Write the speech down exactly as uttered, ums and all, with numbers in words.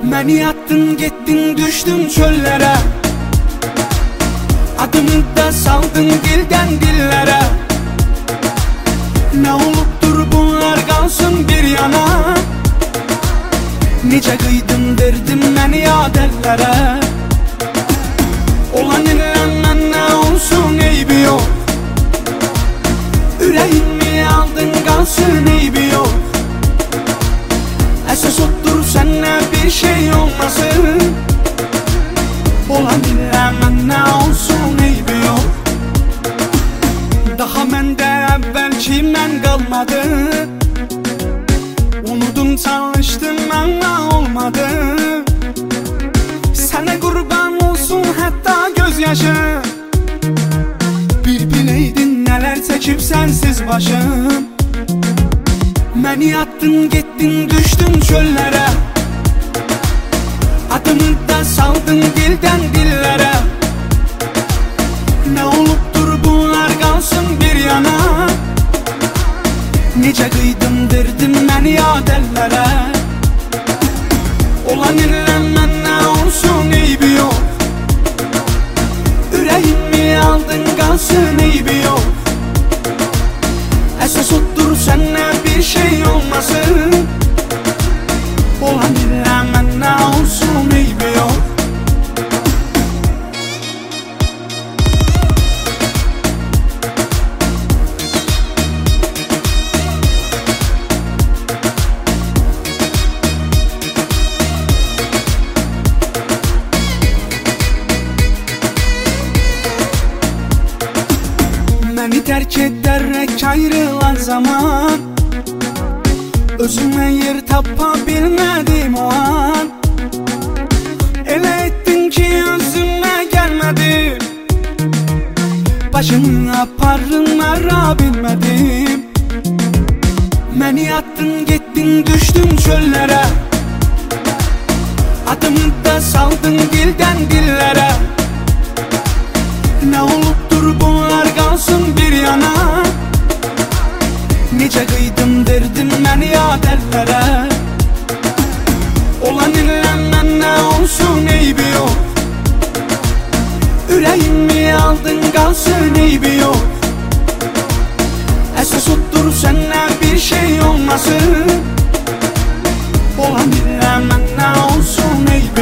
Məni attın gettin düşdüm çöllere, adımı da saldın dilden dillere. Ne olubdur bunlar kalsın bir yana, necə qıydın verdin məni yad əllərə. Olan ilən mənə olsun eybi yox, ürəyimi aldın kalsın eybi yox. Əsas otur sənə bir şey olmasın, olan ilən mənə olsun eybi yox. Daha məndə əvvəlki mən qalmadı, unudum çalışdım ama olmadı. Sənə qurban olsun hətta gözyaşı, bir bileydin nələr çəkib sənsiz başım. Məni attın getdin düşdün çöllere, adımı da saldın dilden dillere. Ne olubdur bunlar kalsın bir yana, necə qıydın verdin məni yad əllərə. Olan ilən mənə olsun eybi yox, ürəyimi aldın kalsın eybi yox. Əsas otur sənə bir şey olmasın, olan ilən mənə olsun eybi yox. Məni tərk edərək ayrılan zaman, özümə yer tapa bilmədim o an. Elə etdin ki özümə gəlmədim, başımı aparın ara bilmədim. Məni attın getdin düşdün çöllere, adımı da saldın dildən dillere. Ne olubdur bunlar kalsın bir yana, necə qıydın verdin məni yad əllərə. Olan ilən mənə olsun eybi yox, ürəyimi aldın kalsın eybi yox. Əsas otur sənə bir şey olmasın, olan ilən mənə olsun eybi yox.